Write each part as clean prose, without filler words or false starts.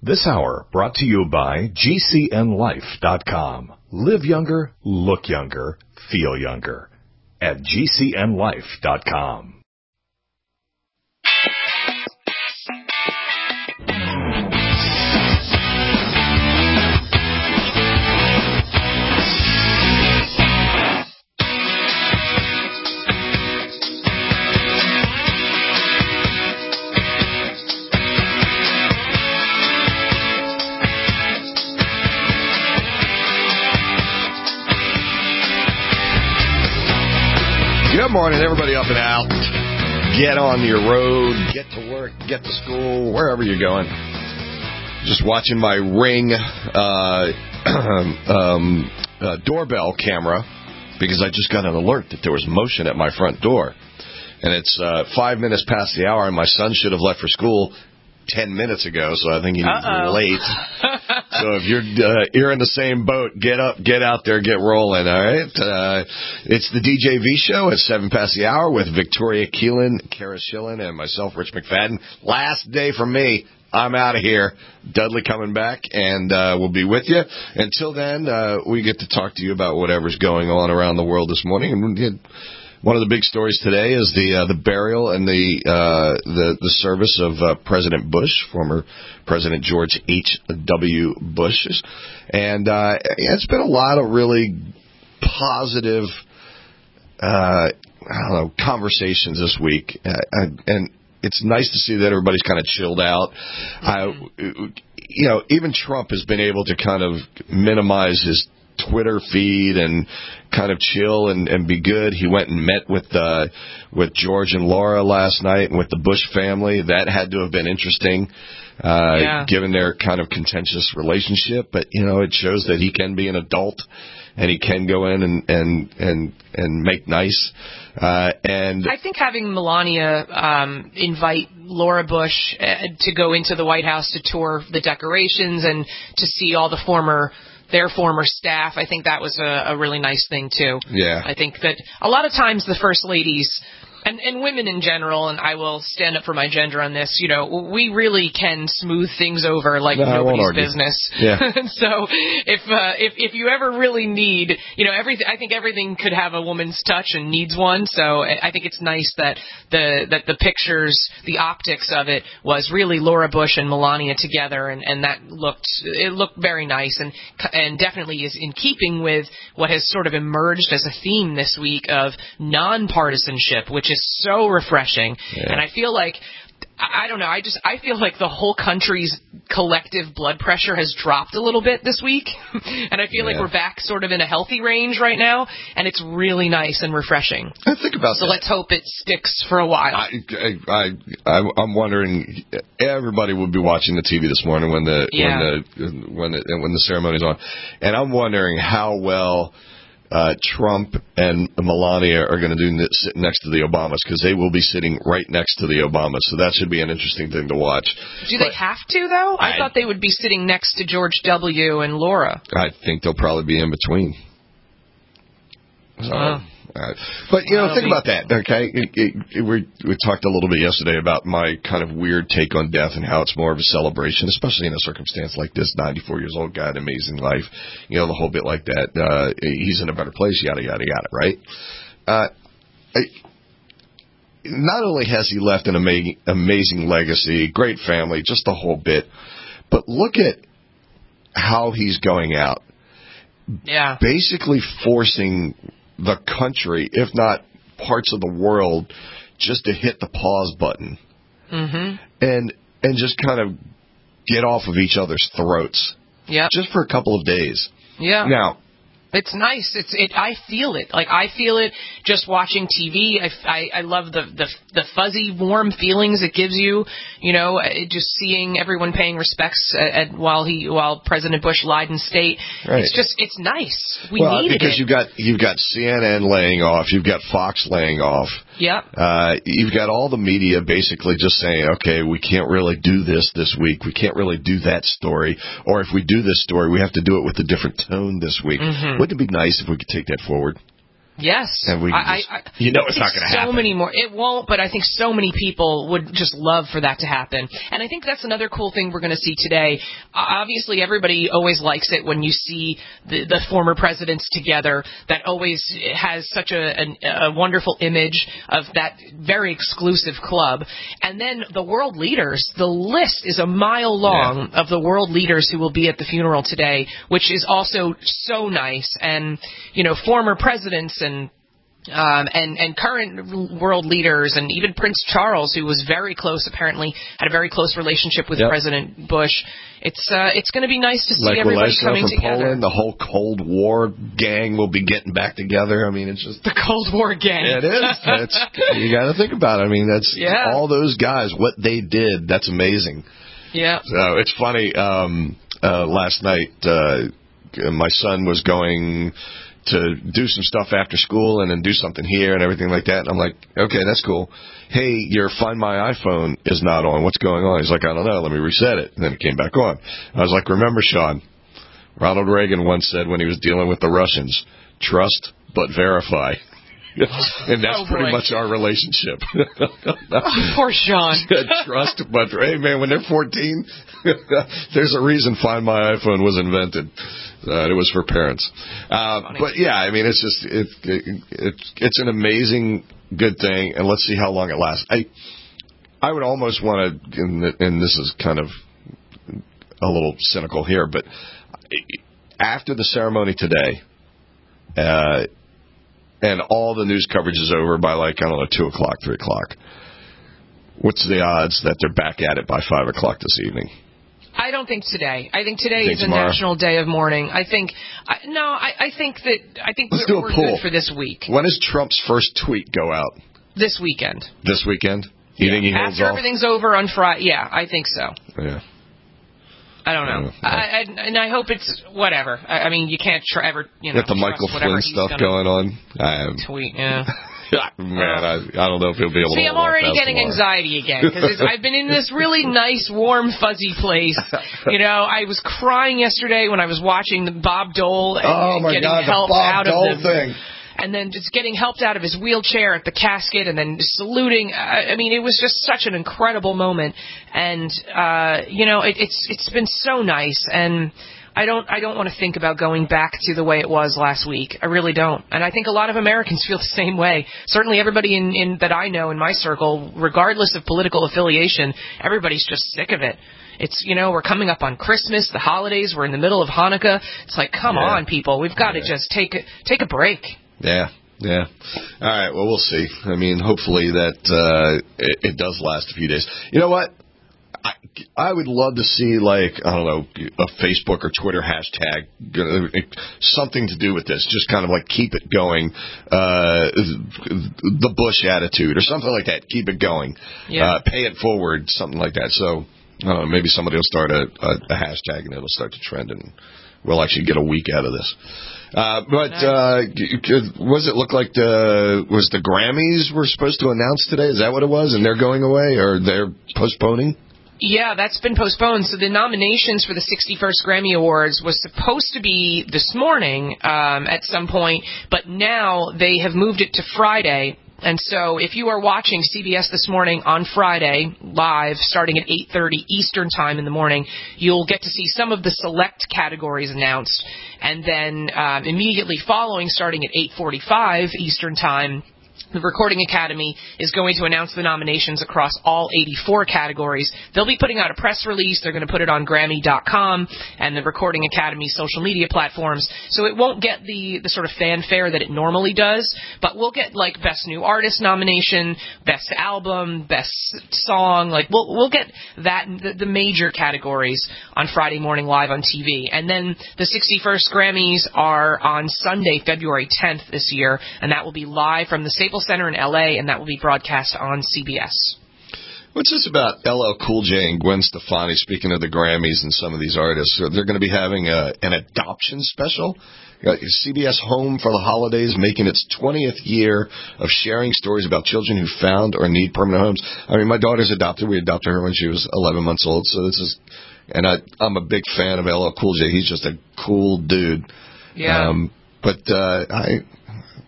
This hour brought to you by GCNLife.com. Live younger, look younger, feel younger at GCNLife.com. Good morning, everybody up and out. Get on your road, get to work, get to school, wherever you're going. Just watching my Ring doorbell camera because I just got an alert that there was motion at my front door. And it's 5 minutes past the hour, and my son should have left for school 10 minutes ago, so I think he's late. So if you're in the same boat, get up, get out there, get rolling, all right? It's the DJV show at 7 past the hour with Victoria Keelan, Kara Schillen, and myself, Rich McFadden. Last day for me. I'm out of here. Dudley coming back, and we'll be with you. Until then, we get to talk to you about whatever's going on around the world this morning. And one of the big stories today is the burial and the service of President Bush, former President George H.W. Bush. And it's been a lot of really positive conversations this week. And it's nice to see that everybody's kind of chilled out. Even Trump has been able to kind of minimize his Twitter feed and kind of chill and be good. He went and met with George and Laura last night and with the Bush family. That had to have been interesting, given their kind of contentious relationship. But it shows that he can be an adult and he can go in and make nice. And I think having Melania invite Laura Bush to go into the White House to tour the decorations and to see all their former staff, I think that was a really nice thing, too. Yeah. I think that a lot of times the first ladies, and women in general, and I will stand up for my gender on this, we really can smooth things over like nobody's business. Yeah. So if you ever really need, I think everything could have a woman's touch and needs one. So I think it's nice that the pictures, the optics of it was really Laura Bush and Melania together, and that looked very nice and definitely is in keeping with what has sort of emerged as a theme this week of nonpartisanship, which is so refreshing. Yeah. And I feel like, I don't know, I feel like the whole country's collective blood pressure has dropped a little bit this week. And I feel like we're back sort of in a healthy range right now, and it's really nice and refreshing. I think about that. So let's hope it sticks for a while. I'm wondering, everybody will be watching the TV this morning when the ceremony's on. And I'm wondering how well Trump and Melania are going to do sitting next to the Obamas, because they will be sitting right next to the Obamas. So that should be an interesting thing to watch. Do they have to, though? I thought they would be sitting next to George W. and Laura. I think they'll probably be in between. So, but, think about that, okay? We talked a little bit yesterday about my kind of weird take on death and how it's more of a celebration, especially in a circumstance like this. 94 years old guy, an amazing life, the whole bit like that. He's in a better place, yada, yada, yada, right? Not only has he left an amazing legacy, great family, just the whole bit, but look at how he's going out. Yeah. Basically forcing the country, if not parts of the world, just to hit the pause button. Mm-hmm. And just kind of get off of each other's throats. Yeah. Just for a couple of days. Yeah. Now, it's nice. I feel it. Like, I feel it just watching TV. I love the fuzzy, warm feelings it gives you. Just seeing everyone paying respects while President Bush lied in state. Right. It's nice. We needed it. Because you've got CNN laying off, you've got Fox laying off. Yep. You've got all the media basically just saying, okay, we can't really do this week. We can't really do that story. Or if we do this story, we have to do it with a different tone this week. Mm-hmm. Wouldn't it be nice if we could take that forward? Yes. And we it's not going to happen. So many more. It won't, but I think so many people would just love for that to happen. And I think that's another cool thing we're going to see today. Obviously, everybody always likes it when you see the former presidents together. That always has such a wonderful image of that very exclusive club. And then the world leaders, the list is a mile long of the world leaders who will be at the funeral today, which is also so nice. And, former presidents and current world leaders, and even Prince Charles, who was very close, apparently had a very close relationship with President Bush. It's going to be nice to see everybody coming together. Poland, the whole Cold War gang will be getting back together. I mean, it's just the Cold War gang. It is. You got to think about it. I mean, that's all those guys. What they did, that's amazing. Yeah. So it's funny. Last night, my son was going to do some stuff after school and then do something here and everything like that. And I'm like, okay, that's cool. Hey, your Find My iPhone is not on. What's going on? He's like, I don't know. Let me reset it. And then it came back on. I was like, remember, Sean, Ronald Reagan once said when he was dealing with the Russians, trust but verify. And that's pretty much our relationship. Poor Sean. Trust, but hey, man, when they're 14, there's a reason Find My iPhone was invented. It was for parents. But yeah, I mean, it's just it's an amazing good thing, and let's see how long it lasts. I would almost want to, and this is kind of a little cynical here, but after the ceremony today, and all the news coverage is over by 2 o'clock, 3 o'clock. What's the odds that they're back at it by 5 o'clock this evening? I don't think today. I think today is a national day of mourning. I think we're good for this week. When does Trump's first tweet go out? This weekend. This weekend? You think he holds after off? Everything's over on Friday? Yeah, I think so. Yeah. I don't know. And I hope it's whatever. I mean, you can't ever, Got the Michael Flynn stuff going on. Tweet, yeah. Man, I don't know if he'll be able to. See, I'm already getting anxiety again because I've been in this really nice, warm, fuzzy place. I was crying yesterday when I was watching the Bob Dole and getting help out of the thing. And then just getting helped out of his wheelchair at the casket and then saluting. I mean, it was just such an incredible moment. And, it's been so nice. And I don't want to think about going back to the way it was last week. I really don't. And I think a lot of Americans feel the same way. Certainly everybody in that I know in my circle, regardless of political affiliation, everybody's just sick of it. It's, we're coming up on Christmas, the holidays, we're in the middle of Hanukkah. It's like, come on, people. We've got to just take a break. Yeah. All right, well, we'll see. I mean, hopefully that it does last a few days. You know what? I would love to see, a Facebook or Twitter hashtag, something to do with this. Just kind of keep it going, the Bush attitude or something like that. Keep it going. Yeah. Pay it forward, something like that. So, I don't know, maybe somebody will start a hashtag and it'll start to trend and we'll actually get a week out of this. Was it look like was the Grammys were supposed to announce today? Is that what it was? And they're going away or they're postponing? Yeah, that's been postponed. So the nominations for the 61st Grammy Awards was supposed to be this morning at some point, but now they have moved it to Friday. And so if you are watching CBS This Morning on Friday, live, starting at 8:30 Eastern Time in the morning, you'll get to see some of the select categories announced. And then immediately following, starting at 8:45 Eastern Time, the Recording Academy is going to announce the nominations across all 84 categories. They'll be putting out a press release. They're going to put it on Grammy.com and the Recording Academy social media platforms. So it won't get the sort of fanfare that it normally does, but we'll get Best New Artist nomination, Best Album, Best Song. We'll get that, the major categories on Friday morning live on TV. And then the 61st Grammys are on Sunday, February 10th this year, and that will be live from the Staples Center in L.A., and that will be broadcast on CBS. What's this about LL Cool J and Gwen Stefani, speaking of the Grammys and some of these artists? They're going to be having an adoption special? CBS Home for the holidays, making its 20th year of sharing stories about children who found or need permanent homes. I mean, my daughter's adopted. We adopted her when she was 11 months old, so this is... And I'm a big fan of LL Cool J. He's just a cool dude. Yeah.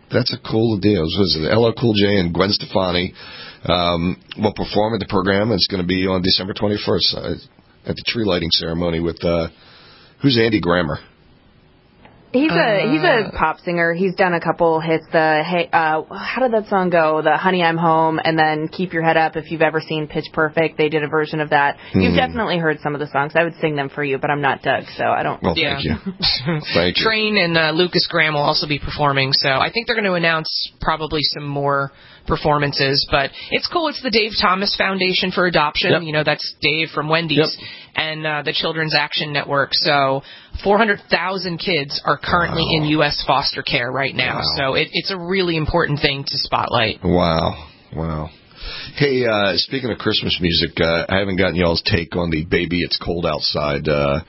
That's a cool deal. Was it LL Cool J and Gwen Stefani will perform at the program. It's going to be on December 21st at the tree lighting ceremony with who's Andy Grammer? He's a pop singer. He's done a couple hits. How did that song go? The Honey I'm Home, and then Keep Your Head Up. If you've ever seen Pitch Perfect, they did a version of that. You've definitely heard some of the songs. I would sing them for you, but I'm not Doug, so I don't. Well, thank you. Thank you. Train and Lucas Graham will also be performing, so I think they're going to announce probably some more performances, but it's cool. It's the Dave Thomas Foundation for Adoption. Yep. You know, that's Dave from Wendy's and the Children's Action Network. So 400,000 kids are currently in U.S. foster care right now. Wow. So it's a really important thing to spotlight. Wow. Hey, speaking of Christmas music, I haven't gotten y'all's take on the Baby It's Cold Outside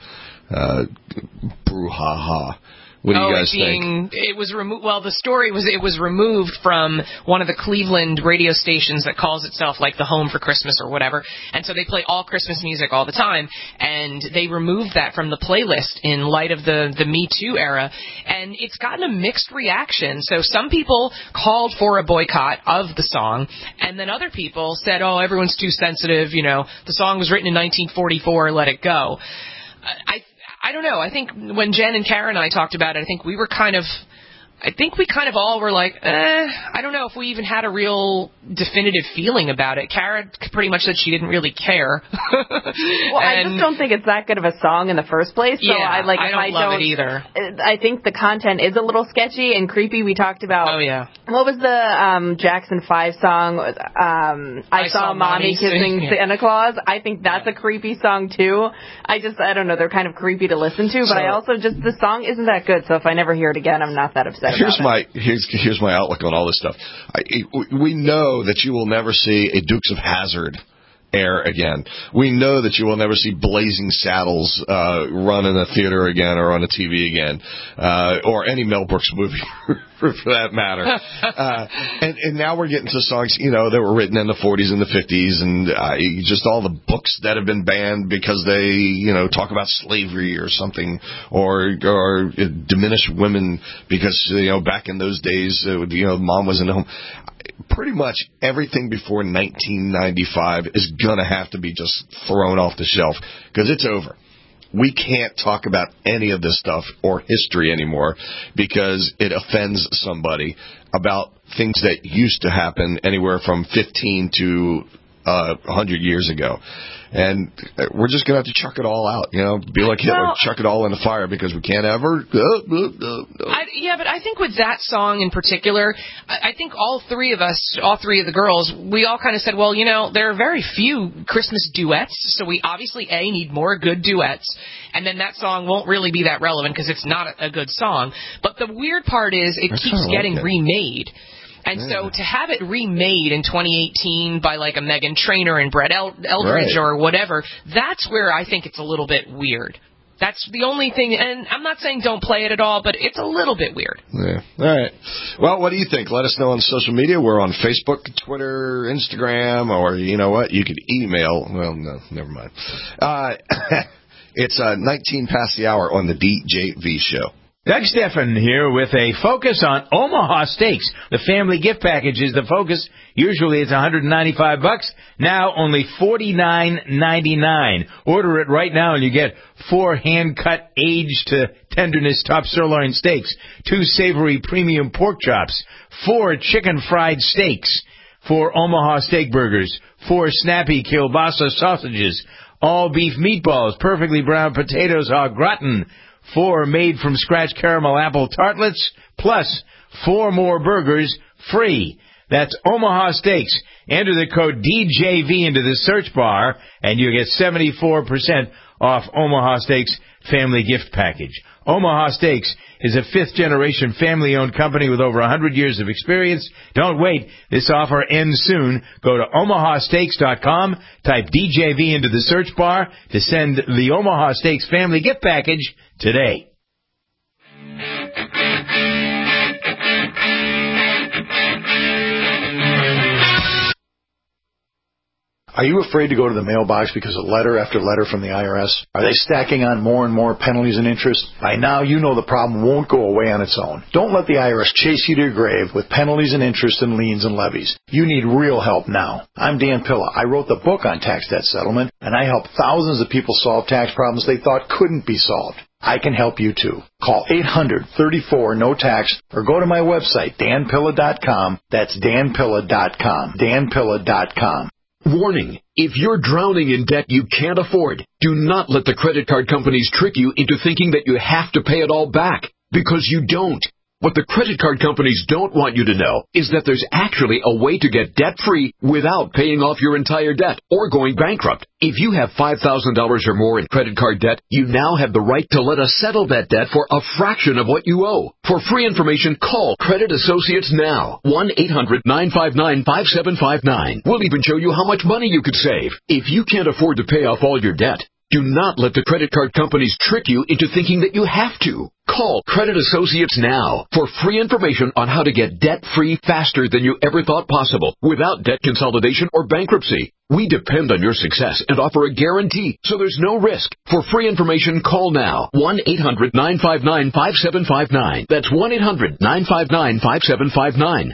brouhaha. What do you guys think? It was removed. Well, the story was it was removed from one of the Cleveland radio stations that calls itself like the Home for Christmas or whatever. And so they play all Christmas music all the time. And they removed that from the playlist in light of the Me Too era. And it's gotten a mixed reaction. So some people called for a boycott of the song. And then other people said, oh, everyone's too sensitive. You know, the song was written in 1944. Let it go. I don't know. I think when Jen and Karen and I talked about it, I think we kind of all were like, I don't know if we even had a real definitive feeling about it. Karen pretty much said she didn't really care. Well, I just don't think it's that good of a song in the first place. So I don't love it either. I think the content is a little sketchy and creepy. We talked about. Oh, yeah. What was the Jackson 5 song? I saw Mommy kissing Santa Claus. I think that's a creepy song, too. I don't know. They're kind of creepy to listen to, but I also the song isn't that good. So if I never hear it again, I'm not that upset. Here's my outlook on all this stuff. We know that you will never see a Dukes of Hazzard air again. We know that you will never see Blazing Saddles run in a theater again or on a TV again, or any Mel Brooks movie for that matter. And now we're getting to songs, that were written in the 40s and the 50s, and just all the books that have been banned because they, talk about slavery or something, or diminish women because, back in those days, mom was in the home. Pretty much everything before 1995 is going to have to be just thrown off the shelf because it's over. We can't talk about any of this stuff or history anymore because it offends somebody about things that used to happen anywhere from 15 to 100 years ago. And we're just going to have to chuck it all out, be like Hitler, chuck it all in the fire because we can't ever. But I think with that song in particular, I think all three of the girls, we all kind of said, well, there are very few Christmas duets, so we obviously, need more good duets. And then that song won't really be that relevant because it's not a good song. But the weird part is it keeps getting remade. And so to have it remade in 2018 by like a Meghan Trainor and Brett Eldridge or whatever, that's where I think it's a little bit weird. That's the only thing, and I'm not saying don't play it at all, but it's a little bit weird. Yeah. All right. Well, what do you think? Let us know on social media. We're on Facebook, Twitter, Instagram, or you know what? You could email. Well, no, never mind. It's 19 past the hour on the DJV show. Doug Steffen here with a focus on Omaha Steaks. The family gift package is the focus. Usually it's $195. Now only $49.99. Order it right now and you get 4 hand-cut, aged to tenderness top sirloin steaks, 2 savory premium pork chops, 4 chicken fried steaks, 4 Omaha steak burgers, 4 snappy kielbasa sausages, all beef meatballs, perfectly browned potatoes au gratin, 4 made-from-scratch caramel apple tartlets, plus 4 more burgers free. That's Omaha Steaks. Enter the code DJV into the search bar, and you get 74% off Omaha Steaks family gift package. Omaha Steaks is a 5th-generation family-owned company with over 100 years of experience. Don't wait. This offer ends soon. Go to omahasteaks.com, type DJV into the search bar to send the Omaha Steaks family gift package today. Are you afraid to go to the mailbox because of letter after letter from the IRS? Are they stacking on more and more penalties and interest? By now, you know the problem won't go away on its own. Don't let the IRS chase you to your grave with penalties and interest and liens and levies. You need real help now. I'm Dan Pilla. I wrote the book on tax debt settlement, and I help thousands of people solve tax problems they thought couldn't be solved. I can help you too. Call 800-34-NO-TAX or go to my website, danpilla.com. That's danpilla.com. danpilla.com. Warning, if you're drowning in debt you can't afford, do not let the credit card companies trick you into thinking that you have to pay it all back, because you don't. What the credit card companies don't want you to know is that there's actually a way to get debt-free without paying off your entire debt or going bankrupt. If you have $5,000 or more in credit card debt, you now have the right to let us settle that debt for a fraction of what you owe. For free information, call Credit Associates now. 1-800-959-5759. We'll even show you how much money you could save. If you can't afford to pay off all your debt, do not let the credit card companies trick you into thinking that you have to. Call Credit Associates now for free information on how to get debt-free faster than you ever thought possible without debt consolidation or bankruptcy. We depend on your success and offer a guarantee, so there's no risk. For free information, call now. 1-800-959-5759. That's 1-800-959-5759.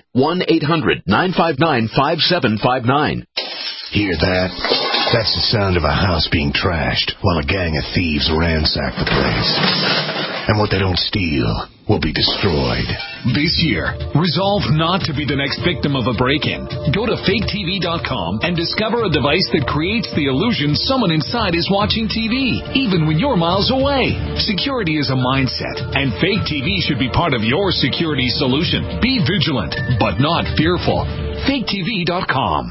1-800-959-5759. Hear that? That's the sound of a house being trashed while a gang of thieves ransack the place. And what they don't steal will be destroyed. This year, resolve not to be the next victim of a break-in. Go to faketv.com and discover a device that creates the illusion someone inside is watching TV, even when you're miles away. Security is a mindset, and Fake TV should be part of your security solution. Be vigilant, but not fearful. faketv.com.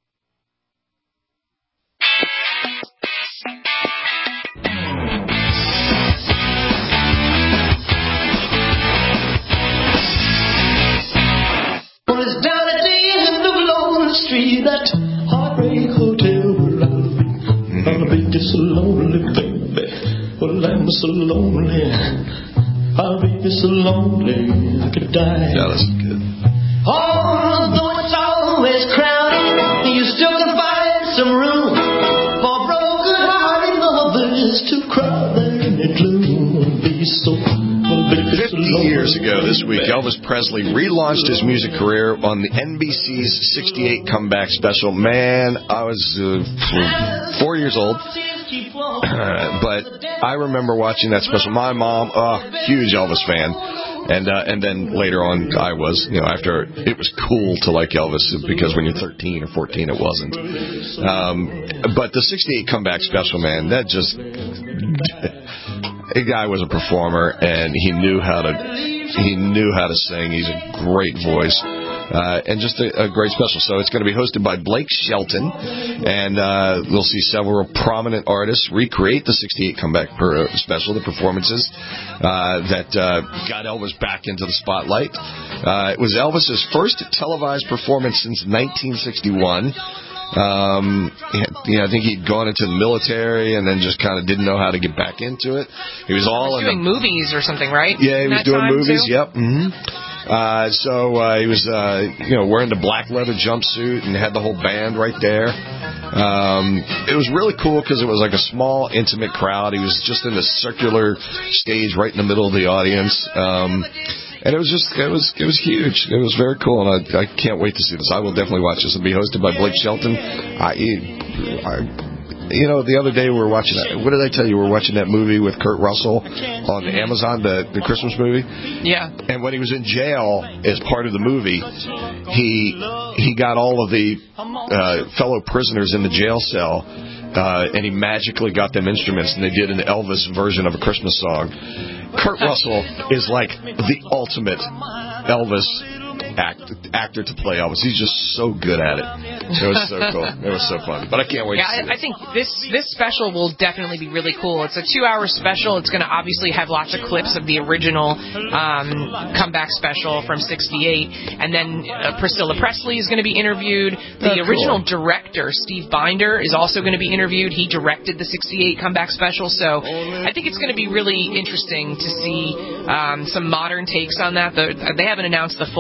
Street, that heartbreak hotel where I'll be just so lonely, baby. Well, I'm so lonely. I'll be just so lonely I could die. Yeah, that's good. Although it's always crowded, you still can find some room for broken-hearted lovers to cry there in the gloom. Be so 50 years ago this week, Elvis Presley relaunched his music career on the NBC's 68 Comeback Special. Man, I was 4 years old, but I remember watching that special. My mom, huge Elvis fan, and then later on I was, after it was cool to like Elvis, because when you're 13 or 14 it wasn't. But the 68 Comeback Special, man, that just... The guy was a performer, and he knew how to sing. He's a great voice, and just a great special. So it's going to be hosted by Blake Shelton, and we'll see several prominent artists recreate the 68 Comeback Special, the performances that got Elvis back into the spotlight. It was Elvis's first televised performance since 1961. I think he'd gone into the military and then just kind of didn't know how to get back into it. He was doing movies or something, right? Yeah, he was doing movies. Too? Yep. Mm-hmm. So he was, wearing the black leather jumpsuit and had the whole band right there. It was really cool because it was like a small, intimate crowd. He was just in a circular stage right in the middle of the audience. And it was huge. It was very cool, and I can't wait to see this. I will definitely watch this. It'll be hosted by Blake Shelton. The other day we were watching that. What did I tell you? We were watching that movie with Kurt Russell on Amazon, the Christmas movie. Yeah. And when he was in jail as part of the movie, he got all of the fellow prisoners in the jail cell. And he magically got them instruments, and they did an Elvis version of a Christmas song. Kurt Russell is like the ultimate Elvis actor to play Elvis. He's just so good at it. It was so cool. It was so fun. But I can't wait to see it. I think this special will definitely be really cool. It's a 2-hour special. It's going to obviously have lots of clips of the original comeback special from 68. And then Priscilla Presley is going to be interviewed. The original director, Steve Binder, is also going to be interviewed. He directed the 68 comeback special. So I think it's going to be really interesting to see some modern takes on that. They haven't announced the full lineup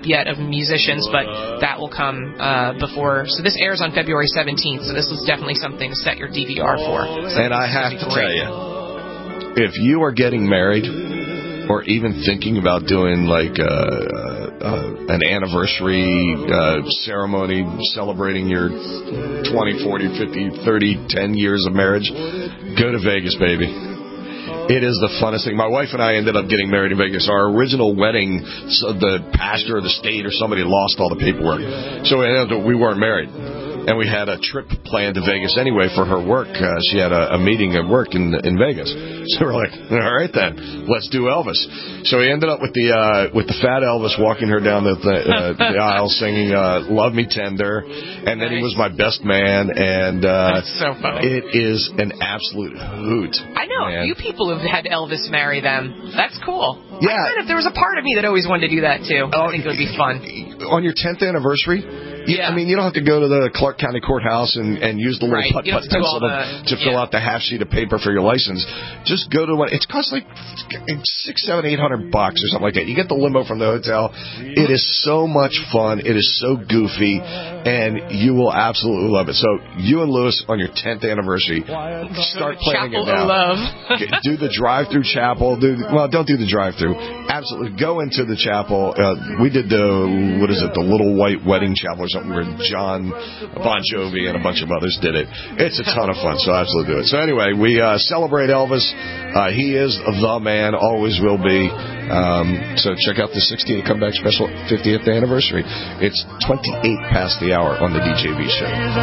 yet of musicians, but that will come before. So this airs on February 17th, so this is definitely something to set your DVR for. So and I have to tell you, if you are getting married or even thinking about doing like an anniversary ceremony celebrating your 20, 40, 50, 30, 10 years of marriage, go to Vegas, baby. It is the funnest thing. My wife and I ended up getting married in Vegas. Our original wedding, so the pastor of the state or somebody lost all the paperwork. So we weren't married. And we had a trip planned to Vegas anyway for her work. She had a meeting at work in Vegas. So we're like, all right then, let's do Elvis. So we ended up with the fat Elvis walking her down the aisle singing "Love Me Tender," and then he was my best man. And that's so funny. It is an absolute hoot. I know a few people who've had Elvis marry them. That's cool. Yeah. I if there was a part of me that always wanted to do that too. I think it would be fun. On your 10th anniversary. Yeah. I mean, you don't have to go to the Clark County Courthouse and use the little putt-putt pencil to fill out the half sheet of paper for your license. Just go to one. It costs like $600, $700, $800 or something like that. You get the limo from the hotel. It is so much fun. It is so goofy, and you will absolutely love it. So you and Lewis on your 10th anniversary, start planning it now. Love. Do the drive-through chapel. Don't do the drive-through. Absolutely, go into the chapel. We did the Little White Wedding Chapel or something where John Bon Jovi and a bunch of others did it. It's a ton of fun, so absolutely do it. So anyway, we celebrate Elvis. He is the man, always will be. So check out the 68 Comeback Special 50th anniversary. It's 28 past the hour on the DJV show.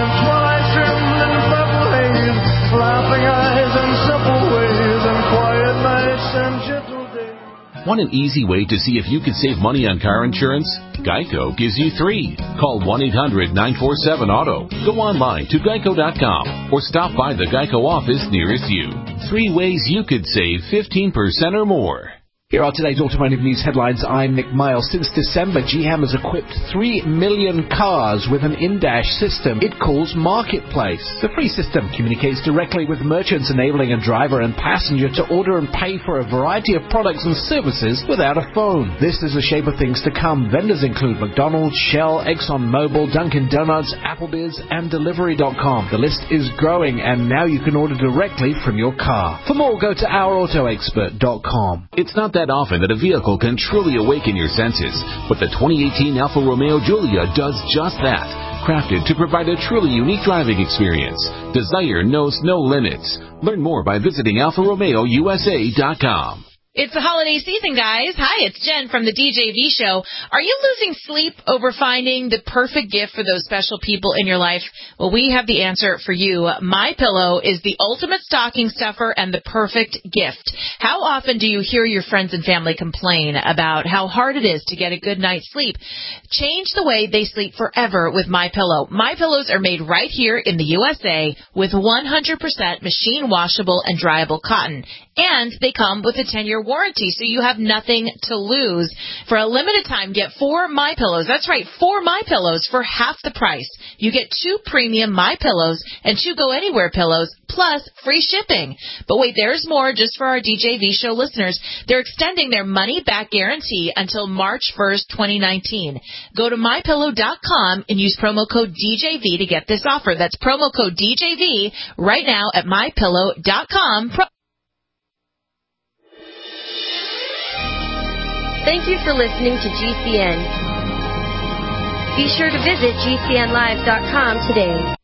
Want an easy way to see if you could save money on car insurance? Geico gives you 3. Call 1-800-947-AUTO. Go online to geico.com or stop by the Geico office nearest you. 3 ways you could save 15% or more. Here are today's automotive news headlines. I'm Nick Miles. Since December, GM has equipped 3 million cars with an in-dash system it calls Marketplace. The free system communicates directly with merchants, enabling a driver and passenger to order and pay for a variety of products and services without a phone. This is the shape of things to come. Vendors include McDonald's, Shell, ExxonMobil, Dunkin' Donuts, Applebee's, and Delivery.com. The list is growing, and now you can order directly from your car. For more, go to OurAutoExpert.com. It's not that often that a vehicle can truly awaken your senses, but the 2018 Alfa Romeo Giulia does just that. Crafted to provide a truly unique driving experience. Desire knows no limits. Learn more by visiting AlfaRomeoUSA.com. It's the holiday season, guys. Hi, it's Jen from the DJV show. Are you losing sleep over finding the perfect gift for those special people in your life? Well, we have the answer for you. MyPillow is the ultimate stocking stuffer and the perfect gift. How often do you hear your friends and family complain about how hard it is to get a good night's sleep? Change the way they sleep forever with MyPillow. MyPillows are made right here in the USA with 100% machine washable and dryable cotton. And they come with a 10-year warranty, so you have nothing to lose. For a limited time, get 4 MyPillows. That's right, 4 MyPillows for half the price. You get 2 premium MyPillows and 2 Go Anywhere pillows, plus free shipping. But wait, there's more just for our DJV show listeners. They're extending their money-back guarantee until March 1st, 2019. Go to MyPillow.com and use promo code DJV to get this offer. That's promo code DJV right now at MyPillow.com. Thank you for listening to GCN. Be sure to visit GCNlive.com today.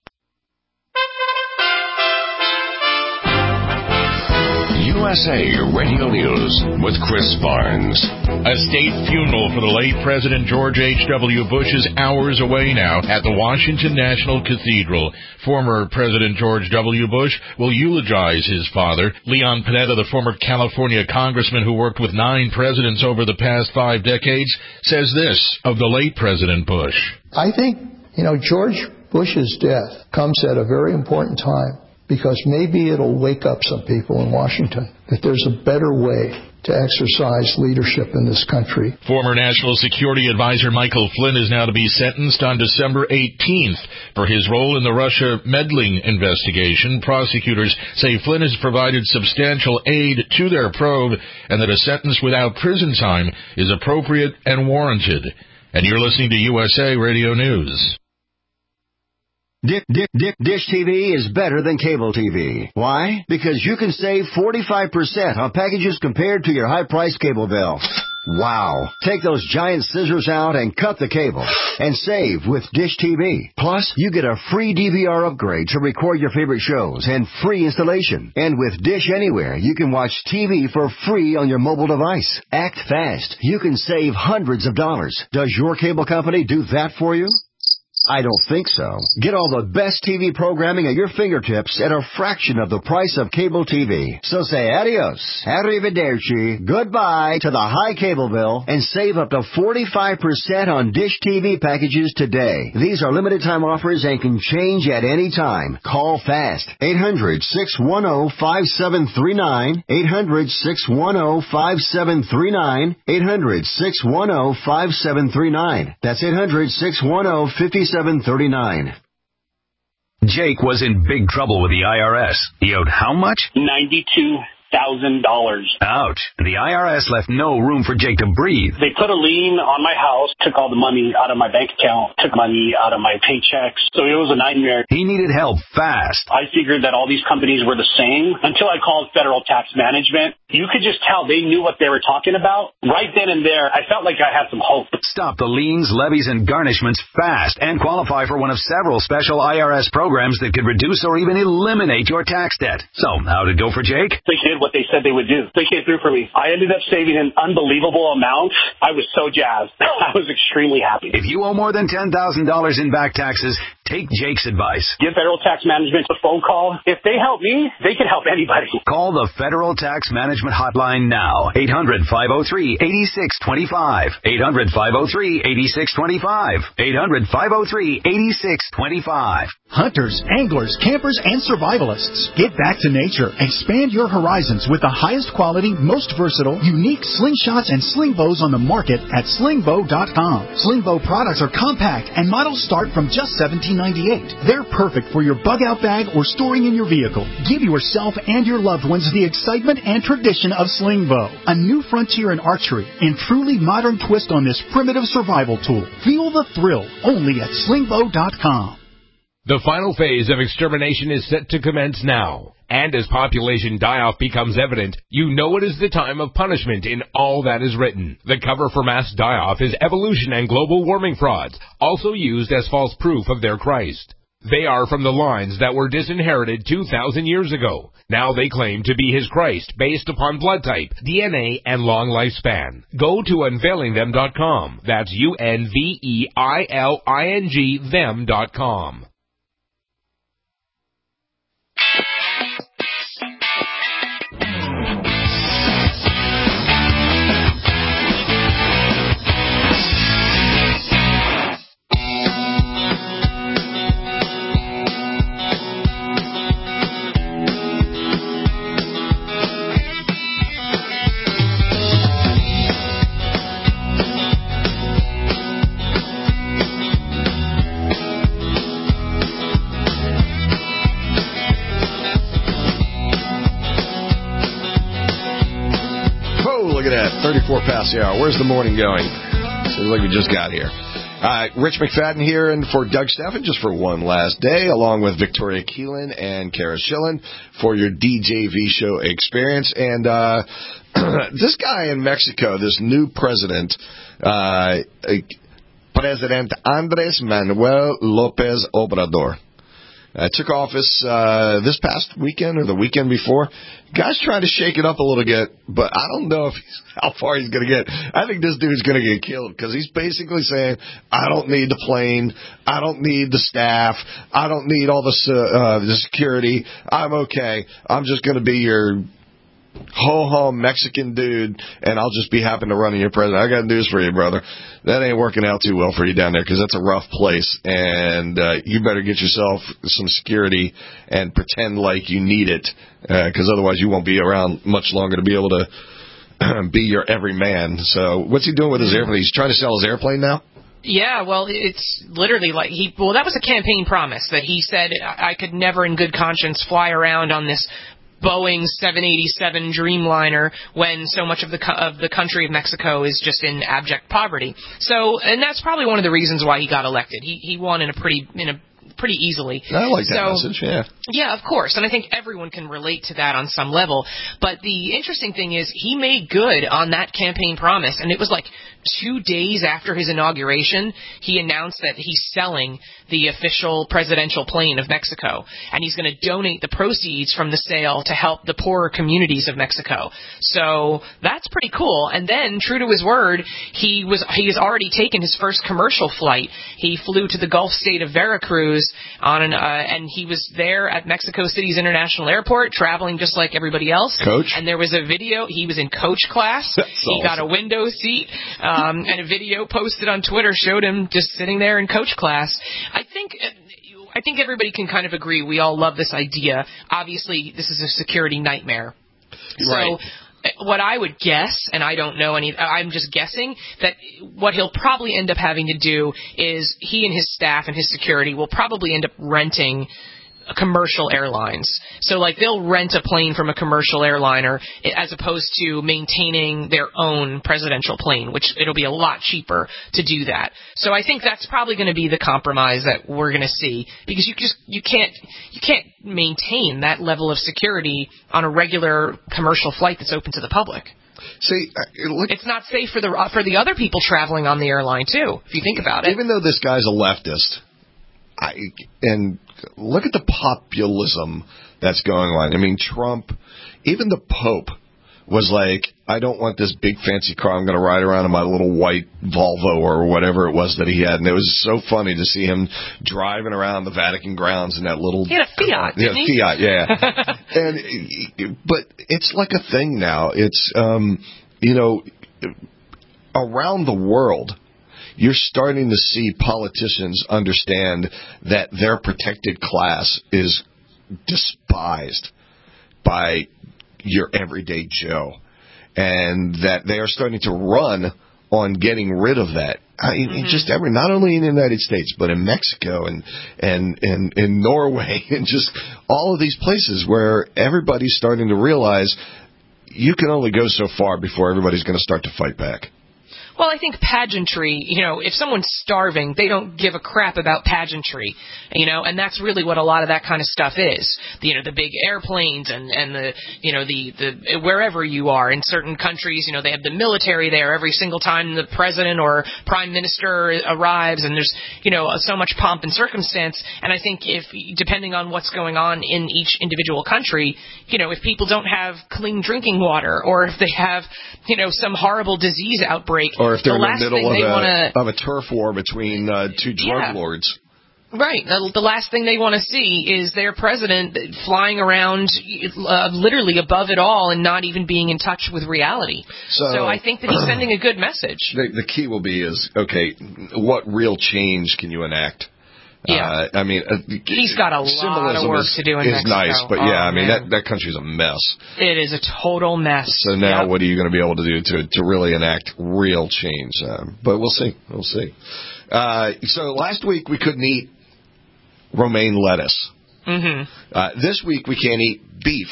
USA Radio News with Chris Barnes. A state funeral for the late President George H.W. Bush is hours away now at the Washington National Cathedral. Former President George W. Bush will eulogize his father. Leon Panetta, the former California congressman who worked with 9 presidents over the past 5 decades, says this of the late President Bush. I think, George Bush's death comes at a very important time, because maybe it'll wake up some people in Washington that there's a better way to exercise leadership in this country. Former National Security Advisor Michael Flynn is now to be sentenced on December 18th for his role in the Russia meddling investigation. Prosecutors say Flynn has provided substantial aid to their probe and that a sentence without prison time is appropriate and warranted. And you're listening to USA Radio News. Dish TV is better than cable TV. Why? Because you can save 45% on packages compared to your high-priced cable bill. Wow. Take those giant scissors out and cut the cable and save with Dish TV. Plus, you get a free DVR upgrade to record your favorite shows and free installation. And with Dish Anywhere, you can watch TV for free on your mobile device. Act fast. You can save hundreds of dollars. Does your cable company do that for you? I don't think so. Get all the best TV programming at your fingertips at a fraction of the price of cable TV. So say adios, arrivederci, goodbye to the high cable bill and save up to 45% on Dish TV packages today. These are limited time offers and can change at any time. Call fast. 800-610-5739. 800-610-5739. 800-610-5739. That's 800-610-5739. Jake was in big trouble with the IRS. He owed how much? $92,000. Ouch. The IRS left no room for Jake to breathe. They put a lien on my house, took all the money out of my bank account, took money out of my paychecks. So it was a nightmare. He needed help fast. I figured that all these companies were the same until I called Federal Tax Management. You could just tell they knew what they were talking about. Right then and there, I felt like I had some hope. Stop the liens, levies, and garnishments fast and qualify for one of several special IRS programs that could reduce or even eliminate your tax debt. So, how'd it go for Jake? They did what they said they would do. They came through for me. I ended up saving an unbelievable amount. I was so jazzed. I was extremely happy. If you owe more than $10,000 in back taxes, take Jake's advice. Give Federal Tax Management a phone call. If they help me, they can help anybody. Call the Federal Tax Management Hotline now. 800-503-8625. 800-503-8625. 800-503-8625. Hunters, anglers, campers, and survivalists. Get back to nature. Expand your horizons with the highest quality, most versatile, unique slingshots and sling bows on the market at slingbow.com. Slingbow products are compact and models start from just $17.98. They're perfect for your bug-out bag or storing in your vehicle. Give yourself and your loved ones the excitement and tradition of Slingbow, a new frontier in archery and truly modern twist on this primitive survival tool. Feel the thrill only at slingbow.com. The final phase of extermination is set to commence now. And as population die-off becomes evident, you know it is the time of punishment in all that is written. The cover for mass die-off is evolution and global warming frauds, also used as false proof of their Christ. They are from the lines that were disinherited 2,000 years ago. Now they claim to be his Christ based upon blood type, DNA, and long lifespan. Go to unveilingthem.com. That's UNVEILING them.com. Look at that, 34 past the hour. Where's the morning going? Seems like we just got here. Rich McFadden here, and for Doug Steffen, just for one last day, along with Victoria Keelan and Kara Schillen for your DJV show experience. And this guy in Mexico, this new president, President Andres Manuel Lopez Obrador, took office this past weekend or the weekend before. Guy's trying to shake it up a little bit, but I don't know how far he's going to get. I think this dude's going to get killed because he's basically saying, I don't need the plane, I don't need the staff, I don't need all the security. I'm okay. I'm just going to be your ho-hum Mexican dude, and I'll just be happy to run in your president. I got news for you, brother. That ain't working out too well for you down there because that's a rough place, and you better get yourself some security and pretend like you need it because otherwise you won't be around much longer to be able to be your everyman. So what's he doing with his airplane? He's trying to sell his airplane now? Yeah, well, it's literally like that was a campaign promise that he said I could never in good conscience fly around on this Boeing 787 Dreamliner when so much of the country of Mexico is just in abject poverty. So, and that's probably one of the reasons why he got elected. He won in a pretty easily. I like that message, yeah. Yeah, of course. And I think everyone can relate to that on some level. But the interesting thing is he made good on that campaign promise. And it was like 2 days after his inauguration, he announced that he's selling the official presidential plane of Mexico. And he's going to donate the proceeds from the sale to help the poorer communities of Mexico. So that's pretty cool. And then, true to his word, he has already taken his first commercial flight. He flew to the Gulf state of Veracruz and he was there at Mexico City's International Airport, traveling just like everybody else. Coach? And there was a video. He was in coach class. He got a window seat, and a video posted on Twitter showed him just sitting there in coach class. I think everybody can kind of agree. We all love this idea. Obviously, this is a security nightmare. Right. So what I would guess, and I don't know I'm just guessing, that what he'll probably end up having to do is he and his staff and his security will probably end up renting commercial airlines. So, like, they'll rent a plane from a commercial airliner as opposed to maintaining their own presidential plane, which it'll be a lot cheaper to do that. So I think that's probably going to be the compromise that we're going to see, because you can't maintain that level of security on a regular commercial flight that's open to the public. See, it's not safe for the other people traveling on the airline too, if you think about it. Even though this guy's a leftist, and look at the populism that's going on. I mean, Trump, even the Pope was like, I don't want this big fancy car. I'm going to ride around in my little white Volvo or whatever it was that he had. And it was so funny to see him driving around the Vatican grounds in that little... He had a Fiat, didn't he? Fiat, yeah. But it's like a thing now. It's, around the world, you're starting to see politicians understand that their protected class is despised by your everyday Joe, and that they are starting to run on getting rid of that. Not only in the United States, but in Mexico and in Norway, and just all of these places where everybody's starting to realize you can only go so far before everybody's going to start to fight back. Well, I think pageantry, if someone's starving, they don't give a crap about pageantry, and that's really what a lot of that kind of stuff is. The big airplanes and the wherever you are in certain countries, they have the military there every single time the president or prime minister arrives, and there's, so much pomp and circumstance. And I think depending on what's going on in each individual country, if people don't have clean drinking water, or if they have, some horrible disease outbreak, or if they're in the middle of a turf war between two drug lords. Right. The last thing they want to see is their president flying around literally above it all and not even being in touch with reality. So I think that he's sending a good message. The key will be okay, what real change can you enact? Yeah. He's got a lot of work to do in Mexico. Nice, but that country's a mess. It is a total mess. So now what are you going to be able to do to really enact real change? But we'll see. We'll see. So last week we couldn't eat romaine lettuce. Mm-hmm. This week we can't eat beef.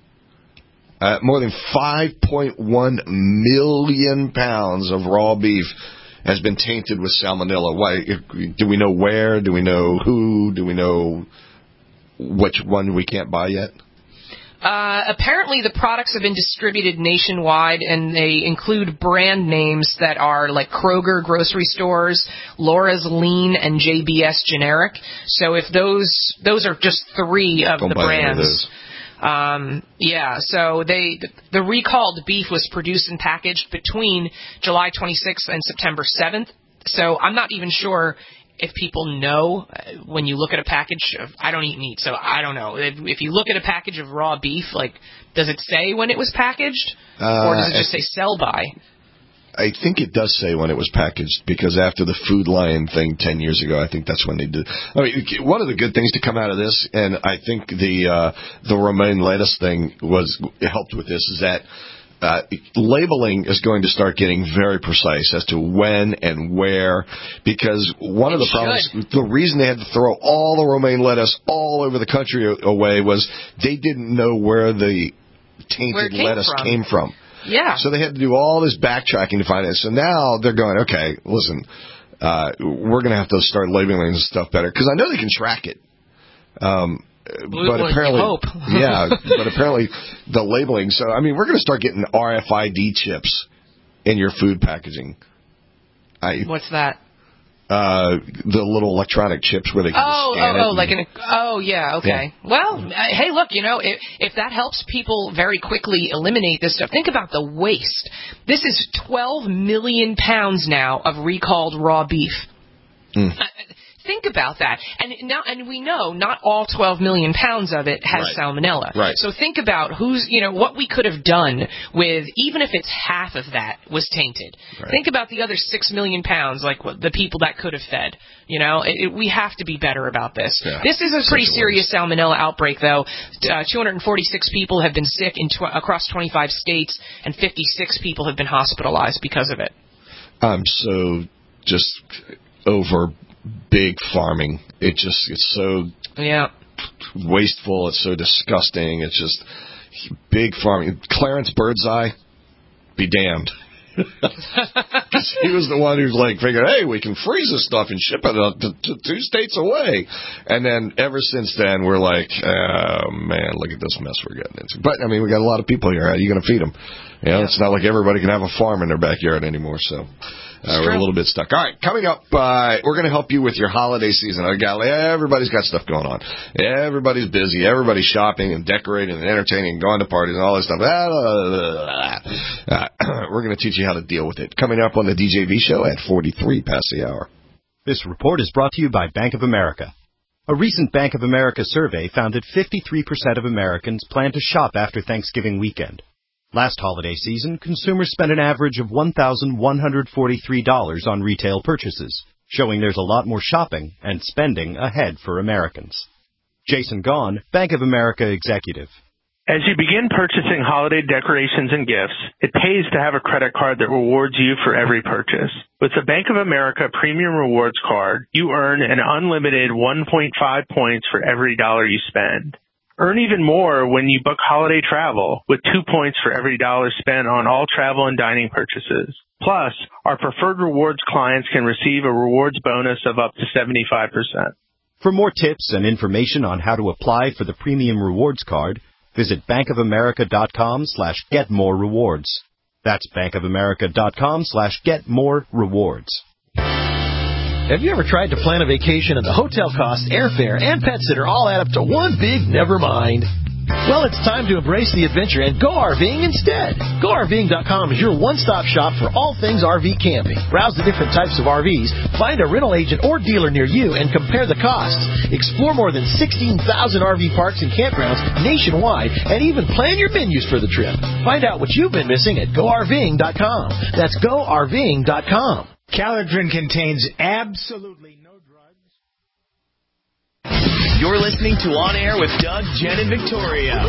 More than 5.1 million pounds of raw beef has been tainted with salmonella. Why? Do we know where? Do we know who? Do we know which one we can't buy yet? Apparently the products have been distributed nationwide, and they include brand names that are like Kroger grocery stores, Laura's Lean, and JBS Generic. So if those are just three of the brands. So the recalled beef was produced and packaged between July 26th and September 7th. So I'm not even sure if people know when you look at a package of, I don't eat meat, so I don't know. If you look at a package of raw beef, does it say when it was packaged? Or does it just say sell by? I think it does say when it was packaged, because after the Food Lion thing 10 years ago, I think that's when they did. One of the good things to come out of this, and I think the romaine lettuce thing helped with this, is that labeling is going to start getting very precise as to when and where, because one of the problems, the reason they had to throw all the romaine lettuce all over the country away was they didn't know where the tainted lettuce came from. Yeah. So they had to do all this backtracking to find it. So now they're going, okay, listen, we're going to have to start labeling this stuff better, because I know they can track it. But apparently, but apparently the labeling. So, I mean, we're going to start getting RFID chips in your food packaging. What's that? The little electronic chips where they can scan it. Okay. Yeah. Well, hey, look, if that helps people very quickly eliminate this stuff, think about the waste. This is 12 million pounds now of recalled raw beef. Think about that. And we know not all 12 million pounds of it has salmonella. Right. So think about what we could have done with, even if it's half of that was tainted. Right. Think about the other 6 million pounds, like the people that could have fed. We have to be better about this. Yeah. This is a pretty serious salmonella outbreak, though. 246 people have been sick across 25 states, and 56 people have been hospitalized because of it. I'm so just over big farming. It's so wasteful. It's so disgusting. It's just big farming. Clarence Birdseye, be damned. Because he was the one who's figured, hey, we can freeze this stuff and ship it up to 2 states away. And then ever since then, we're like, oh, man, look at this mess we're getting into. But, I mean, we got a lot of people here. How are you going to feed them? It's not like everybody can have a farm in their backyard anymore, so we're a little bit stuck. All right, coming up, we're going to help you with your holiday season. Everybody's got stuff going on. Everybody's busy. Everybody's shopping and decorating and entertaining and going to parties and all this stuff. We're going to teach you how to deal with it. Coming up on the DJV show at 43 past the hour. This report is brought to you by Bank of America. A recent Bank of America survey found that 53% of Americans plan to shop after Thanksgiving weekend. Last holiday season, consumers spent an average of $1,143 on retail purchases, showing there's a lot more shopping and spending ahead for Americans. Jason Gaughan, Bank of America executive. As you begin purchasing holiday decorations and gifts, it pays to have a credit card that rewards you for every purchase. With the Bank of America Premium Rewards Card, you earn an unlimited 1.5 points for every dollar you spend. Earn even more when you book holiday travel, with 2 points for every dollar spent on all travel and dining purchases. Plus, our preferred rewards clients can receive a rewards bonus of up to 75%. For more tips and information on how to apply for the Premium Rewards Card, visit bankofamerica.com/getmorerewards. That's bankofamerica.com/getmorerewards. Have you ever tried to plan a vacation and the hotel costs, airfare, and pet sitter all add up to one big never mind? Well, it's time to embrace the adventure and go RVing instead. GoRVing.com is your one-stop shop for all things RV camping. Browse the different types of RVs, find a rental agent or dealer near you, and compare the costs. Explore more than 16,000 RV parks and campgrounds nationwide, and even plan your menus for the trip. Find out what you've been missing at GoRVing.com. That's GoRVing.com. Caladrin contains absolutely no drugs. You're listening to On Air with Doug, Jen, and Victoria.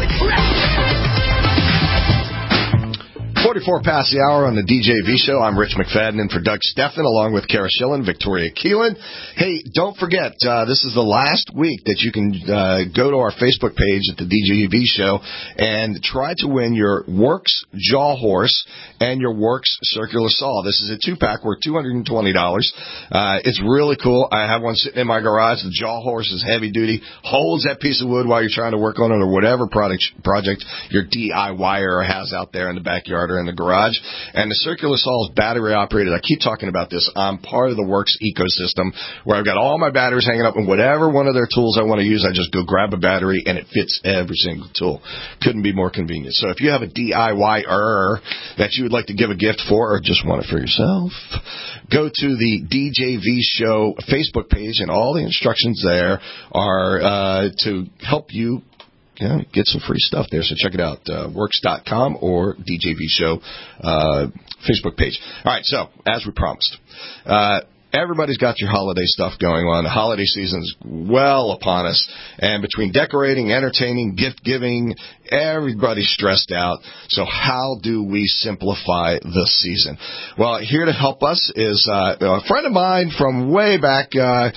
44 past the hour on the DJV show. I'm Rich McFadden in for Doug Steffen, along with Kara Schillen, Victoria Keelan. Hey, don't forget, this is the last week that you can go to our Facebook page at the DJV show and try to win your Works Jaw Horse and your Works Circular Saw. This is a 2-pack worth $220. It's really cool. I have one sitting in my garage. The Jaw Horse is heavy duty, holds that piece of wood while you're trying to work on it or whatever project your DIYer has out there in the backyard or in the garage. And the Circular Saw is battery operated. I keep talking about this. I'm part of the Works ecosystem where I've got all my batteries hanging up, and whatever one of their tools I want to use, I just go grab a battery and it fits every single tool. Couldn't be more convenient. So if you have a DIYer that you would like to give a gift for or just want it for yourself, go to the DJV show Facebook page, and all the instructions there are to help you get some free stuff there. So check it out, works.com or DJV show Facebook page. All right, so as we promised, everybody's got your holiday stuff going on. The holiday season's well upon us. And between decorating, entertaining, gift giving, everybody's stressed out. So how do we simplify the season? Well, here to help us is a friend of mine from way back,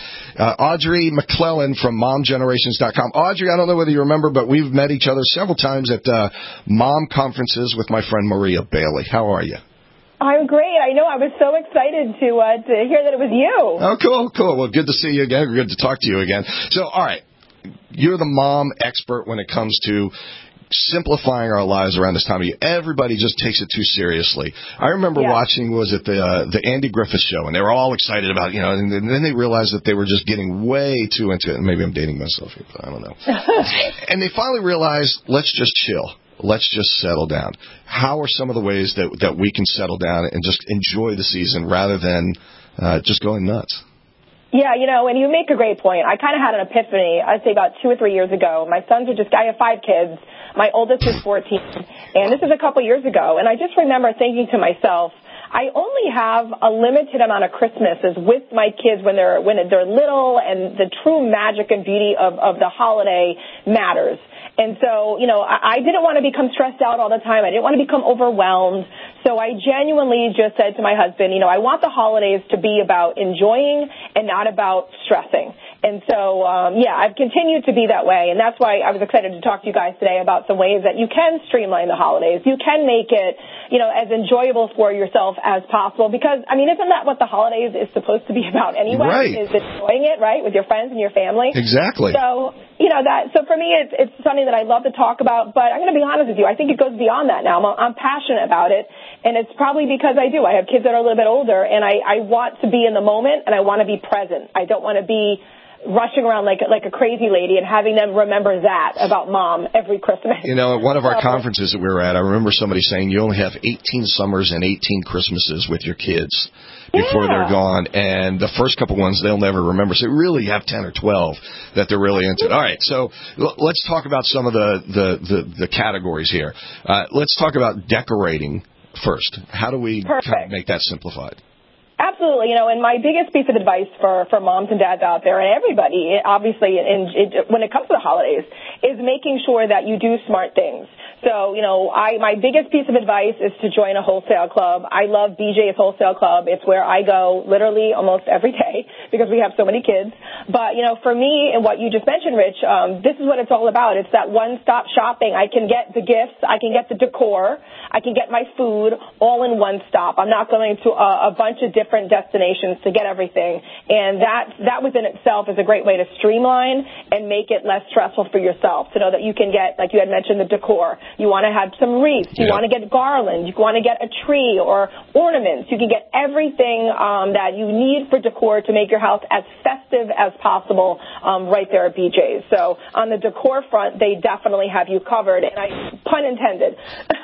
Audrey McClellan from MomGenerations.com. Audrey, I don't know whether you remember, but we've met each other several times at mom conferences with my friend Maria Bailey. How are you? I'm great. I know. I was so excited to hear that it was you. Oh, cool. Well, good to see you again. Good to talk to you again. So, all right, you're the mom expert when it comes to simplifying our lives around this time of year. Everybody just takes it too seriously. I remember watching, the Andy Griffith Show, and they were all excited about, and then they realized that they were just getting way too into it. And maybe I'm dating myself here, but I don't know. And they finally realized, let's just chill. Let's just settle down. How are some of the ways that we can settle down and just enjoy the season rather than just going nuts? Yeah, and you make a great point. I kind of had an epiphany, I'd say about 2 or 3 years ago. My sons I have 5 kids. My oldest is 14, and this is a couple years ago. And I just remember thinking to myself, I only have a limited amount of Christmases with my kids when they're little, and the true magic and beauty of the holiday matters. And so, I didn't want to become stressed out all the time. I didn't want to become overwhelmed. So I genuinely just said to my husband, I want the holidays to be about enjoying and not about stressing. And so, I've continued to be that way. And that's why I was excited to talk to you guys today about some ways that you can streamline the holidays. You can make it, as enjoyable for yourself as possible. Because, isn't that what the holidays is supposed to be about anyway? Right. Is enjoying it, right, with your friends and your family? Exactly. So, so for me, it's something that I love to talk about. But I'm going to be honest with you. I think it goes beyond that now. I'm passionate about it. And it's probably because I do. I have kids that are a little bit older, and I want to be in the moment, and I want to be present. I don't want to be rushing around like a crazy lady and having them remember that about mom every Christmas. At one of our conferences that we were at, I remember somebody saying you only have 18 summers and 18 Christmases with your kids before they're gone, and the first couple ones they'll never remember. So you really have 10 or 12 that they're really into. All right, so let's talk about some of the categories here. Let's talk about decorating first. How do we kind of make that simplified? Absolutely. And my biggest piece of advice for moms and dads out there, and everybody, obviously, when it comes to the holidays, is making sure that you do smart things. So, my biggest piece of advice is to join a wholesale club. I love BJ's Wholesale Club. It's where I go literally almost every day because we have so many kids. But, for me and what you just mentioned, Rich, this is what it's all about. It's that one-stop shopping. I can get the gifts. I can get the decor. I can get my food all in one stop. I'm not going to a bunch of different destinations to get everything. And that within itself is a great way to streamline and make it less stressful for yourself to know that you can get, like you had mentioned, the decor. You want to have some wreaths. You want to get garland. You want to get a tree or ornaments. You can get everything that you need for decor to make your house as festive as possible right there at BJ's. So on the decor front, they definitely have you covered. And pun intended.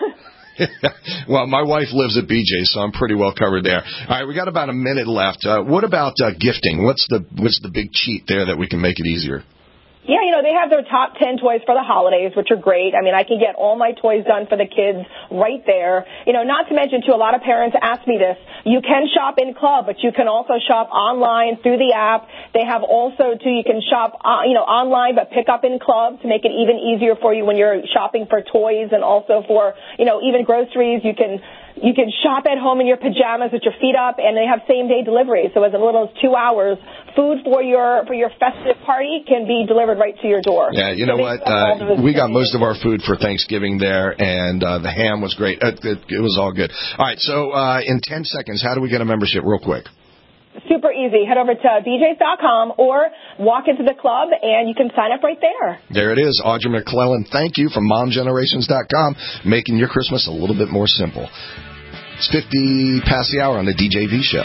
Well, my wife lives at BJ's, so I'm pretty well covered there. All right, we got about a minute left. What about gifting? What's the big cheat there that we can make it easier? Yeah, they have their top 10 toys for the holidays, which are great. I can get all my toys done for the kids right there. Not to mention, too, a lot of parents ask me this. You can shop in club, but you can also shop online through the app. They have also, too, you can shop, online, but pick up in club to make it even easier for you when you're shopping for toys and also for, even groceries. You can shop at home in your pajamas with your feet up, and they have same-day delivery. So as little as 2 hours, food for your festive party can be delivered right to your door. Yeah, you know what? We got most of our food for Thanksgiving there, and the ham was great. It was all good. All right, so in 10 seconds, how do we get a membership real quick? Super easy. Head over to BJs.com or walk into the club, and you can sign up right there. There it is. Audrey McClellan, thank you from MomGenerations.com, making your Christmas a little bit more simple. It's 50 past the hour on the DJV Show.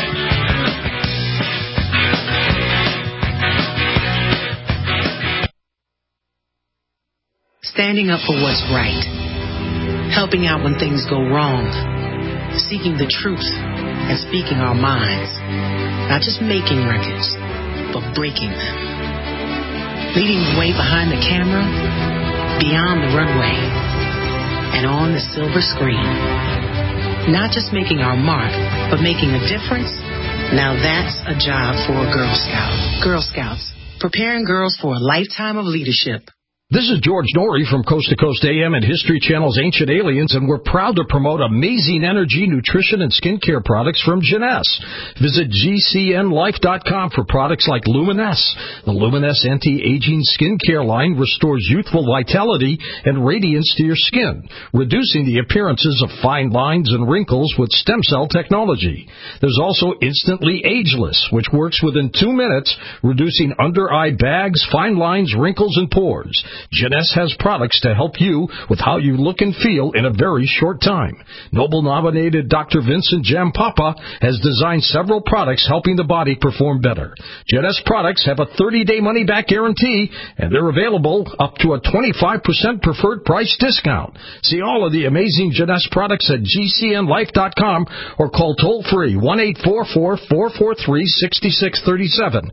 Standing up for what's right. Helping out when things go wrong. Seeking the truth and speaking our minds. Not just making records, but breaking them. Leading the way behind the camera, beyond the runway, and on the silver screen. Not just making our mark, but making a difference Now that's a job for a Girl Scout. Girl Scouts, preparing girls for a lifetime of leadership. This is George Norrie from Coast to Coast AM and History Channel's Ancient Aliens, and we're proud to promote amazing energy, nutrition, and skincare products from Jeunesse. Visit GCNLife.com for products like Luminesse. The Luminesse anti-aging skincare line restores youthful vitality and radiance to your skin, reducing the appearances of fine lines and wrinkles with stem cell technology. There's also Instantly Ageless, which works within 2 minutes, reducing under-eye bags, fine lines, wrinkles, and pores. Jeunesse has products to help you with how you look and feel in a very short time. Nobel-nominated Dr. Vincent Jampapa has designed several products helping the body perform better. Jeunesse products have a 30-day money-back guarantee, and they're available up to a 25% preferred price discount. See all of the amazing Jeunesse products at GCNLife.com or call toll-free 1-844-443-6637,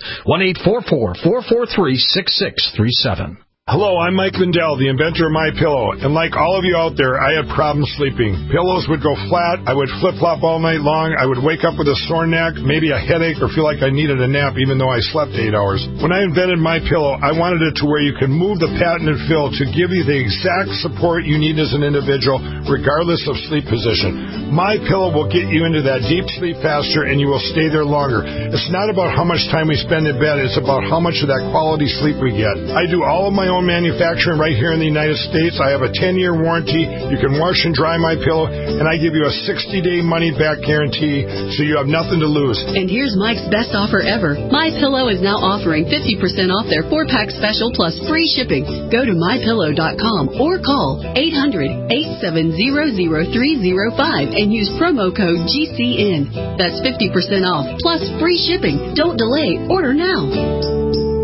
1-844-443-6637. Hello, I'm Mike Lindell, the inventor of MyPillow, and like all of you out there, I had problems sleeping. Pillows would go flat, I would flip-flop all night long, I would wake up with a sore neck, maybe a headache, or feel like I needed a nap even though I slept 8 hours. When I invented MyPillow, I wanted it to where you can move the patented fill to give you the exact support you need as an individual, regardless of sleep position. MyPillow will get you into that deep sleep faster, and you will stay there longer. It's not about how much time we spend in bed, it's about how much of that quality sleep we get. I do all of my own manufacturing right here in the United States. I have a 10-year warranty. You can wash and dry MyPillow, and I give you a 60-day money-back guarantee, so you have nothing to lose. And here's Mike's best offer ever. MyPillow is now offering 50% off their 4-pack special plus free shipping. Go to MyPillow.com or call 800-870-0305 and use promo code GCN. That's 50% off plus free shipping. Don't delay. Order now.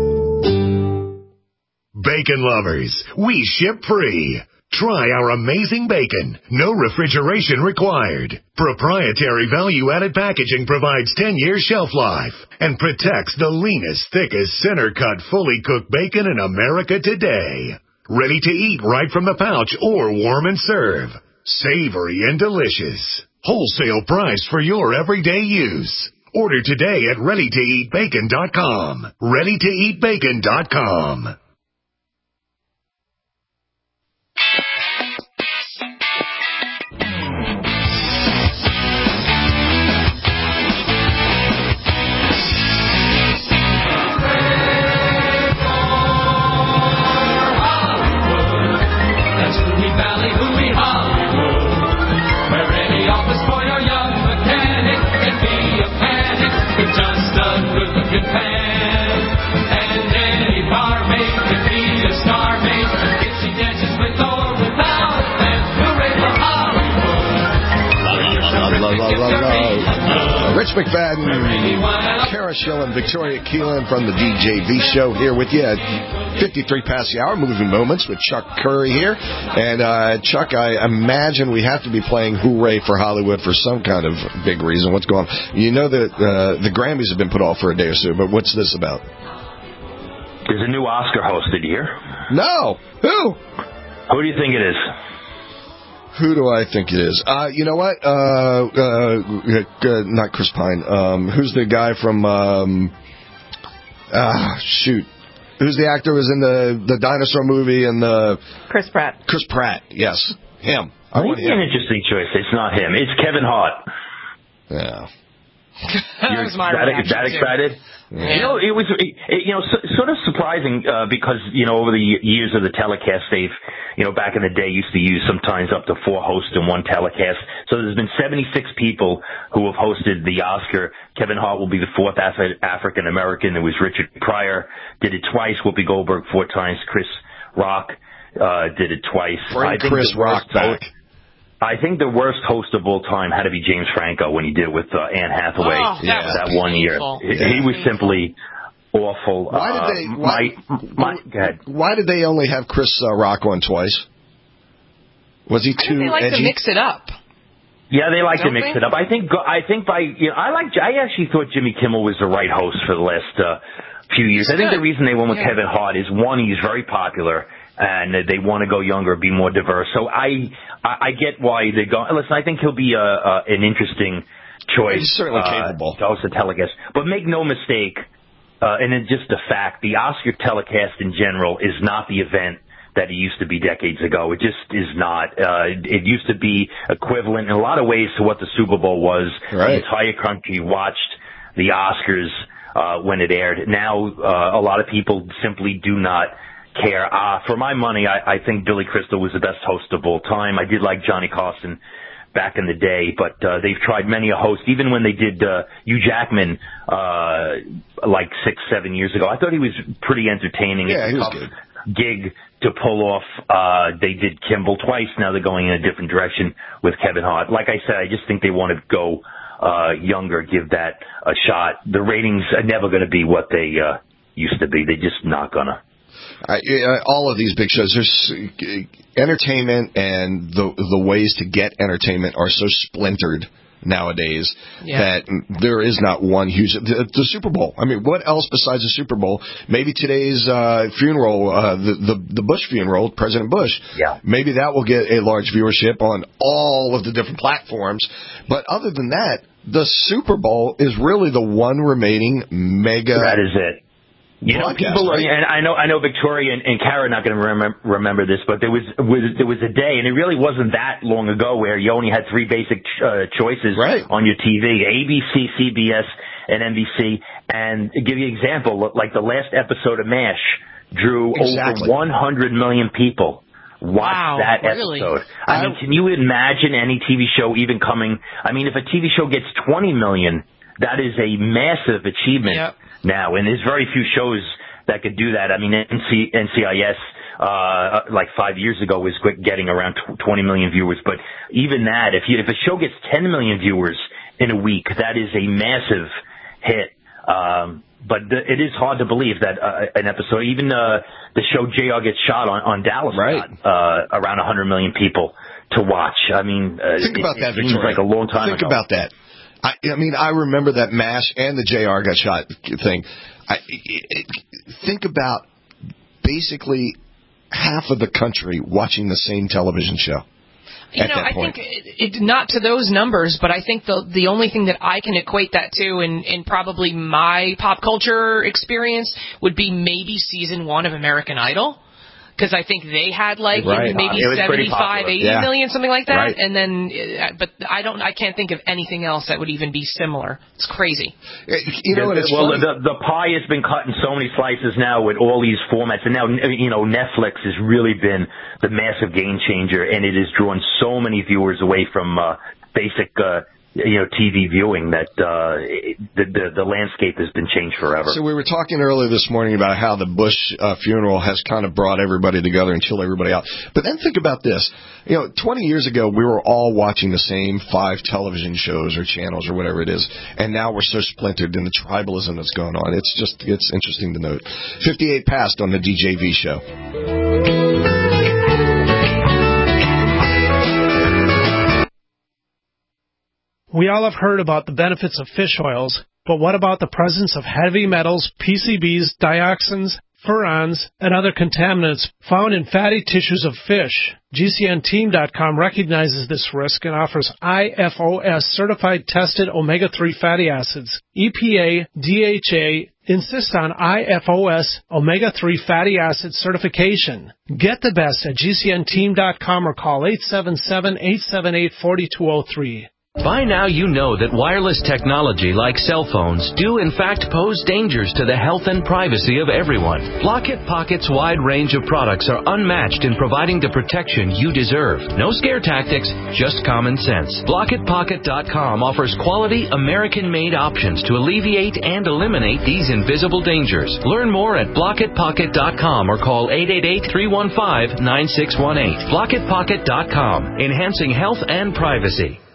Bacon lovers, we ship free. Try our amazing bacon. No refrigeration required. Proprietary value-added packaging provides 10 years shelf life and protects the leanest, thickest, center-cut, fully cooked bacon in America today. Ready to eat right from the pouch or warm and serve. Savory and delicious. Wholesale price for your everyday use. Order today at ReadyToEatBacon.com. ReadyToEatBacon.com. Rich McFadden, Kara Schillen, Victoria Keelan from the DJV Show here with you at 53 past the hour, Moving Moments with Chuck Curry here. And, Chuck, I imagine we have to be playing Hooray for Hollywood for some kind of big reason. What's going on? You know that the Grammys have been put off for a day or so, but what's this about? There's a new Oscar hosted here. No. Who? Who do you think it is? Who do I think it is? You know what? Not Chris Pine. Who's the guy from, shoot. Who's the actor who was in the dinosaur movie and the... Chris Pratt. Chris Pratt, yes. Him. I want an interesting choice. It's not him. It's Kevin Hart. Yeah. That was my reaction. That excited? Yeah. You know, it was sort of surprising because, over the years of the telecast, they've, back in the day used to use sometimes up to 4 hosts in one telecast. So there's been 76 people who have hosted the Oscar. Kevin Hart will be the 4th African American. There was Richard Pryor, did it twice. Whoopi Goldberg 4 times. Chris Rock did it twice. Bring Chris Rock back. I think the worst host of all time had to be James Franco when he did it with Anne Hathaway that one year. He was simply awful. Why did they? Go ahead. Why did they only have Chris Rock on twice? Was he too edgy? They like to mix it up. Yeah, they like to mix it up. I actually thought Jimmy Kimmel was the right host for the last few years. I think the reason they went with Kevin Hart is, one, he's very popular, and they want to go younger, be more diverse. So I get why they go. Listen, I think he'll be an interesting choice. He's certainly capable. To host a telecast. But make no mistake, and it's just a fact, the Oscar telecast in general is not the event that it used to be decades ago. It just is not. It used to be equivalent in a lot of ways to what the Super Bowl was. Right. The entire country watched the Oscars when it aired. Now, a lot of people simply do not care. For my money, I think Billy Crystal was the best host of all time. I did like Johnny Carson back in the day, but they've tried many a host. Even when they did Hugh Jackman like 6-7 years ago, I thought he was pretty entertaining. Yeah, it's he a was tough good. gig to pull off. They did Kimball twice. Now they're going in a different direction with Kevin Hart. Like I said, I just think they want to go younger, give that a shot. The ratings are never going to be what they used to be. They're just not going to. All of these big shows, there's entertainment, and the ways to get entertainment are so splintered nowadays that there is not one huge. The Super Bowl. I mean, what else besides the Super Bowl? Maybe today's funeral, the Bush funeral, President Bush. Yeah. Maybe that will get a large viewership on all of the different platforms. But other than that, the Super Bowl is really the one remaining mega. That is it. You know, people, right? And I know Victoria and Kara are not going to remember this, but there was a day, and it really wasn't that long ago, where you only had three basic choices on your TV: ABC, CBS, and NBC. And to give you an example, like the last episode of MASH drew over 100 million people. Watch that episode. I mean, can you imagine any TV show even coming? I mean, if a TV show gets 20 million, that is a massive achievement now. And there's very few shows that could do that. I mean, NCIS, like 5 years ago, was getting around 20 million viewers. But even that, if a show gets 10 million viewers in a week, that is a massive hit. But it is hard to believe that an episode, even the show JR Gets Shot on Dallas, got around 100 million people to watch. I mean, think about that, seems Victoria. like a long time ago. Think about that. I mean, I remember that MASH and the JR Got Shot thing. Think about basically half of the country watching the same television show. You know, I think not to those numbers, but I think the only thing that I can equate that to in probably my pop culture experience would be maybe season 1 of American Idol. Because I think they had maybe 75, 80 million, something like that. Right. And then, but I can't think of anything else that would even be similar. It's crazy. You know, the pie has been cut in so many slices now with all these formats, and now Netflix has really been the massive game changer, and it has drawn so many viewers away from basic TV viewing that the landscape has been changed forever. So we were talking earlier this morning about how the Bush funeral has kind of brought everybody together and chilled everybody out. But then think about this. 20 years ago, we were all watching the same 5 television shows or channels or whatever it is, and now we're so splintered in the tribalism that's going on. It's interesting to note. 58 past on the DJV show. We all have heard about the benefits of fish oils, but what about the presence of heavy metals, PCBs, dioxins, furans, and other contaminants found in fatty tissues of fish? GCNteam.com recognizes this risk and offers IFOS certified tested omega-3 fatty acids. EPA, DHA insist on IFOS omega-3 fatty acid certification. Get the best at GCNteam.com or call 877-878-4203. By now you know that wireless technology like cell phones do in fact pose dangers to the health and privacy of everyone. Blockit Pocket's wide range of products are unmatched in providing the protection you deserve. No scare tactics, just common sense. BlockitPocket.com offers quality American-made options to alleviate and eliminate these invisible dangers. Learn more at BlockitPocket.com or call 888-315-9618. BlockitPocket.com, enhancing health and privacy.